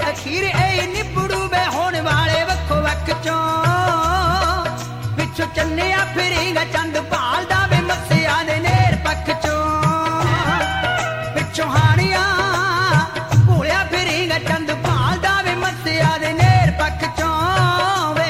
ਅਖੀਰ ਇਹ ਨਿਬੜੂ ਵੇ ਹੋਣ ਵਾਲੇ ਵੱਖੋ ਵੱਖ ਚੋਂ ਪਿੱਛੋਂ ਚੰਨਿਆ ਫਿਰੇਗਾ ਚੰਦ ਭਾਲਦਾ ਵੇ ਮੱਸਿਆ ਦੇ ਨੇਰ ਪੱਖ ਚੋਂ ਪਿੱਛੋਂ ਹਾਣੀਆਂ ਭੋਲਿਆ ਫਿਰੇਗਾ ਚੰਦ ਭਾਲਦਾ ਵੇ ਮੱਸਿਆ ਦੇ ਨੇਰ ਪੱਖ ਚੋਂ ਵੇ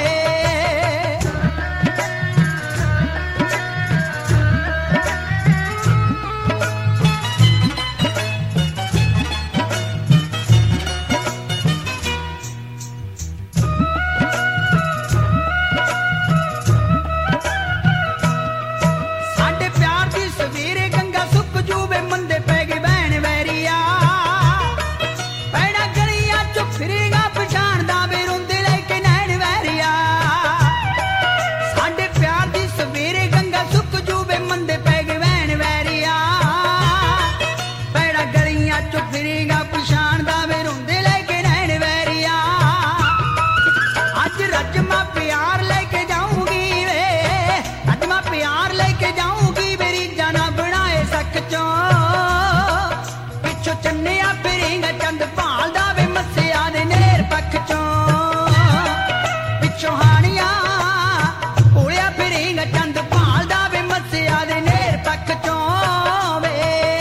ਸਾਡੇ ਪਿਆਰ ਦੀ ਸਵੇਰੇ ਗੰਗਾ ਸੁੱਕ ਜੂਵੇ ਮੰਦੇ ਪੈ ਗਏ ਬਹਿਣ ਵੈਰੀਆ ਪੈਣਾ ਗਲੀਆਂ ਚੋਂ ਫਿਰੇਗਾ ਪਛਾਣਦਾ ਵੇ ਰੋਂਦੇ ਲੈ ਕੇ ਨੈਣ ਵੈਰੀਆ ਸਾਡੇ ਪਿਆਰ ਦੀ ਸਵੇਰੇ ਗੰਗਾ ਸੁੱਕ ਜੂਵੇ ਮੰਦੇ ਪੈ ਗਏ ਬਹਿਣ ਵੈਰੀਆ ਪੈਣਾ ਗਲੀਆਂ ਚੋਂ ਫਿਰੇਗਾ ਪਛਾਣਦਾ ਵੇ ਰੋਂਦੇ ਲੈ ਕੇ ਨੈਣ ਵੈਰੀਆ ਅੱਜ ਰੱਜਮਾ ਪਿਆਰ ਲੈ ਕੇ ਜਾਊਂਗੀ ਵੇ ਰੱਜਮਾ ਪਿਆਰ ਲੈ ਕੇ ਜਾਊਂਗੀ ਮੇਰੀ ਜਾਨਾ ਬਣਾਏ ਸੱਕ ਚੋਂ ਪਿੱਛੋਂ ਚੰਨਿਆ ਫਿਰੇਗਾ ਚੰਦ ਭਾਲਦਾ ਵੇ ਮੱਸਿਆ ਦੇ ਨੇਰ ਪੱਖ ਚੋਂ ਪਿੱਛੋਂ ਹਾਣੀਆਂ ਭੋਲਿਆ ਫਿਰੇਗਾ ਚੰਦ ਭਾਲਦਾ ਵੇ ਮੱਸਿਆ ਦੇ ਨੇਰ ਪੱਖ ਚੋਂ ਵੇ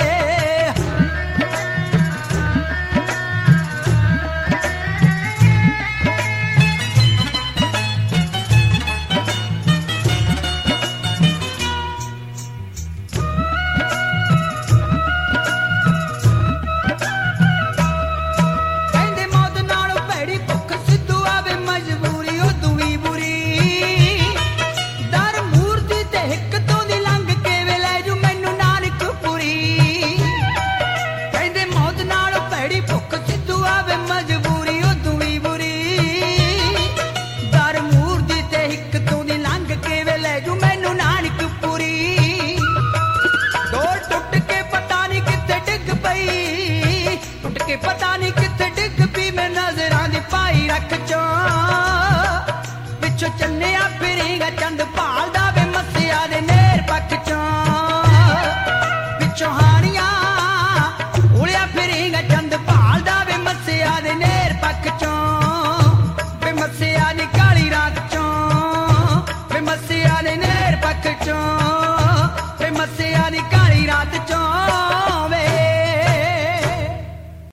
ਕਹਿੰਦੇ ਮੌਤ ਨਾਲੋਂ ਭੈੜੀ ਭੁੱਖ ਸਿੱਧੂ ਆਵੇ ਮਜਬੂਰੀ ਉਦੋਂ ਵੀ ਬੁਰੀ ਦਰ ਮੂਰਤੀ ਤੇ ਹਿੱਕ ਤੋਂ ਦੀ ਲੰਘ ਕੇ ਵੇ ਲੈ ਜੂ ਮੈਨੂੰ ਨਾਨਕਪੁਰੀ ਕਹਿੰਦੇ ਮੌਤ ਨਾਲੋਂ ਭੈੜੀ ਭੁੱਖ ਸਿੱਧੂ ਆਵੇ ਮਜਬੂਰੀ ਉਦੋਂ ਵੀ ਬੁਰੀ ਦਰ ਮੂਰਤੀ ਤੇ ਹਿੱਕ ਤੋਂ ਦੀ ਲੰਘ ਕੇ ਵੇ ਲੈ ਜੂ ਮੈਨੂੰ ਨਾਨਕਪੁਰੀ ਡੋਰ ਟੁੱਟ ਕੇ ਪਤਾ ਨਹੀਂ ਕਿੱਥੇ ਡਿੱਗ ਪਈ ਟੁੱਟ ਕੇ ਪਤਾ ਨਹੀਂ ਕਿੱਥੇ ਡਿੱਗ ਪਈ ਮੈਂ ਨਜ਼ਰਾਂ ਦੀ ਪਾਈ ਰੱਖ ਚੋਂ ਪਿੱਛੋਂ ਚੰਨਿਆ ਫਿਰੇਗਾ ਚੰਦ ਭਾਲਦਾ ਵੇ ਮੱਸਿਆ ਦੇ ਨੇਰ ਪੱਖ ਚੋਂ ਪਿੱਛੋਂ ਹਾਣੀਆਂ ਭੋਲਿਆ ਫਿਰੇਗਾ ਚੰਦ ਭਾਲਦਾ ਵੇ ਮੱਸਿਆ ਦੇ ਨੇਰ ਪੱਖ ਚੋਂ ਵੇ ਮੱਸਿਆ ਦੀ ਕਾਲੀ ਰਾਤ ਚੋਂ ਵੇ ਮੱਸਿਆ ਦੇ ਨੇਰ ਪੱਖ ਚੋਂ ਵੇ ਮੱਸਿਆ ਦੀ ਕਾਲੀ ਰਾਤ ਚੋਂ